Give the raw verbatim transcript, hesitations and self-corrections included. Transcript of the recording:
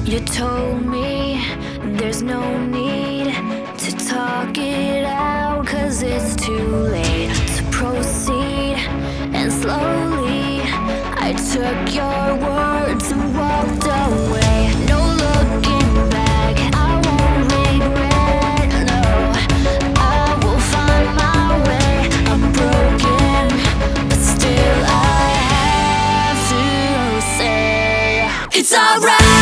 You told me there's no need to talk it out, 'cause it's too late to proceed. And slowly I took your words and walked away. No looking back, I won't regret, no. I will find my way. I'm broken, but still I have to say it's alright.